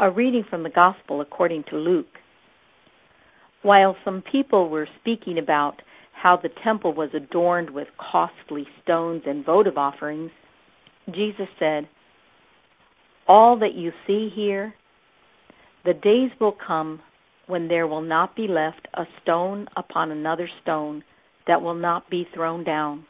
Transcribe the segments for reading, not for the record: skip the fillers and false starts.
A reading from the Gospel according to Luke. While some people were speaking about how the temple was adorned with costly stones and votive offerings, Jesus said, "All that you see here, the days will come when there will not be left a stone upon another stone that will not be thrown down."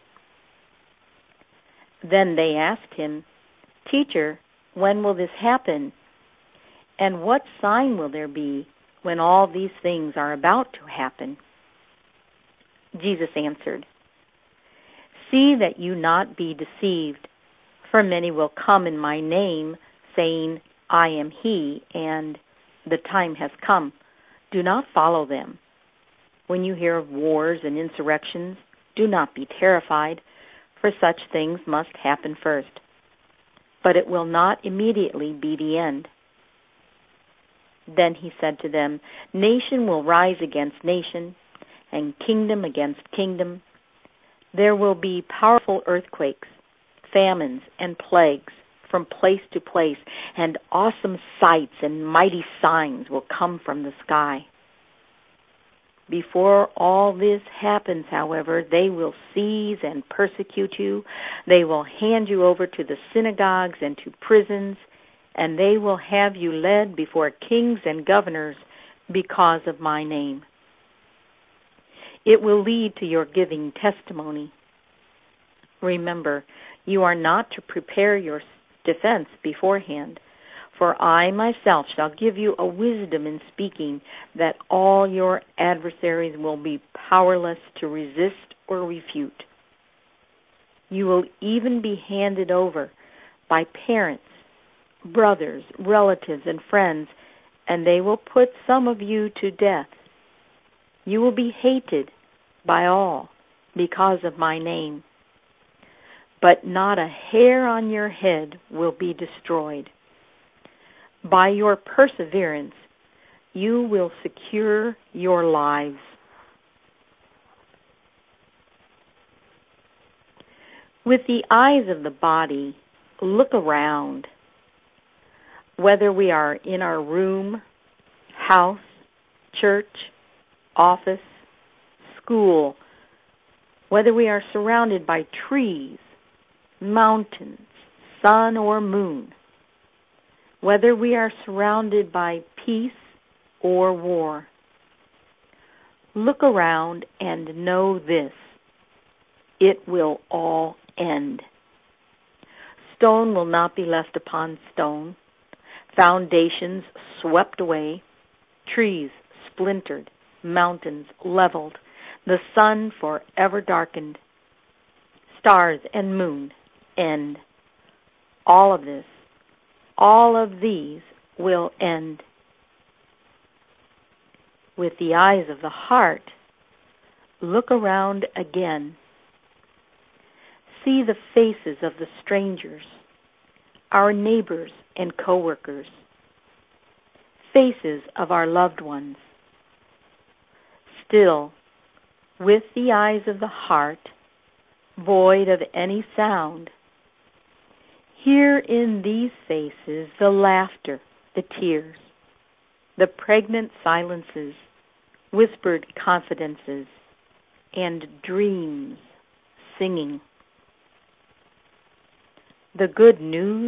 Then they asked him, "Teacher, when will this happen? And what sign will there be when all these things are about to happen?" Jesus answered, "See that you not be deceived, for many will come in my name, saying, 'I am he,' and 'the time has come.' Do not follow them. When you hear of wars and insurrections, do not be terrified, for such things must happen first. But it will not immediately be the end." Then he said to them, "Nation will rise against nation, and kingdom against kingdom. There will be powerful earthquakes, famines, and plagues from place to place, and awesome sights and mighty signs will come from the sky. Before all this happens, however, they will seize and persecute you. They will hand you over to the synagogues and to prisons, and they will have you led before kings and governors because of my name. It will lead to your giving testimony. Remember, you are not to prepare your defense beforehand, for I myself shall give you a wisdom in speaking that all your adversaries will be powerless to resist or refute. You will even be handed over by parents, brothers, relatives, and friends, and they will put some of you to death. You will be hated by all because of my name, but not a hair on your head will be destroyed. By your perseverance, you will secure your lives." With the eyes of the body, look around. Whether we are in our room, house, church, office, school, whether we are surrounded by trees, mountains, sun or moon, whether we are surrounded by peace or war. Look around and know this: it will all end. Stone will not be left upon stone, foundations swept away, trees splintered, mountains leveled, the sun forever darkened, stars and moon end. All of this, all of these will end. With the eyes of the heart, look around again. See the faces of the strangers, our neighbors and co-workers, faces of our loved ones. Still, with the eyes of the heart, void of any sound, hear in these faces the laughter, the tears, the pregnant silences, whispered confidences, and dreams singing. The good news?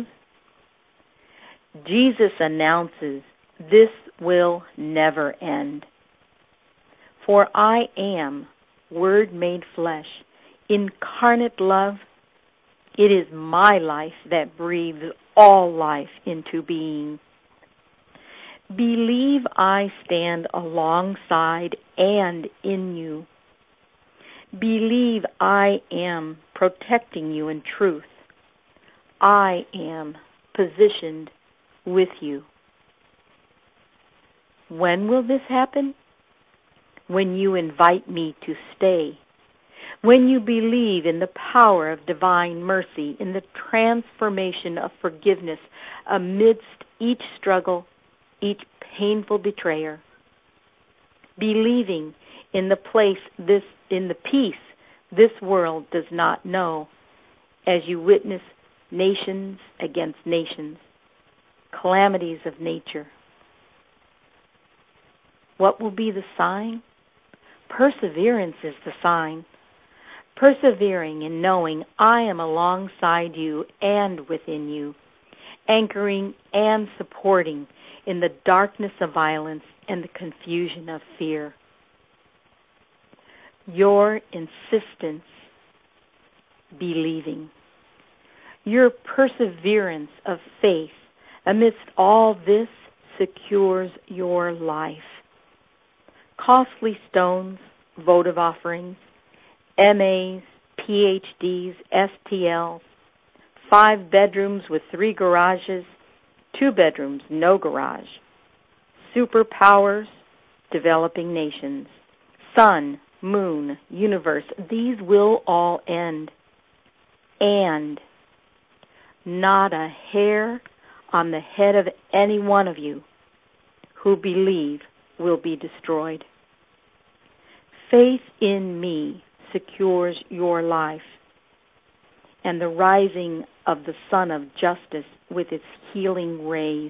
Jesus announces this will never end. For I am Word made flesh, incarnate love. It is my life that breathes all life into being. Believe I stand alongside and in you. Believe I am protecting you in truth. I am positioned with you. When will this happen? When you invite me to stay. When you believe in the power of divine mercy, in the transformation of forgiveness amidst each struggle, each painful betrayer. Believing in the peace this world does not know, as you witness nations against nations, calamities of nature, What will be the sign? Perseverance is the sign. Persevering in knowing I am alongside you and within you, anchoring and supporting in the darkness of violence and the confusion of fear. Your insistence, believing. Your perseverance of faith amidst all this secures your life. Costly stones, votive offerings, MAs, PhDs, STLs, 5 bedrooms with 3 garages, 2 bedrooms, no garage, superpowers, developing nations, sun, moon, universe, these will all end. And not a hair on the head of any one of you who believe will be destroyed. Faith in me secures your life, and the rising of the sun of justice with its healing rays.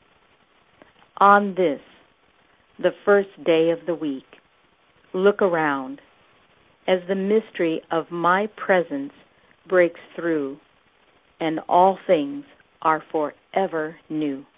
On this, the first day of the week, look around as the mystery of my presence breaks through, and all things are forever new.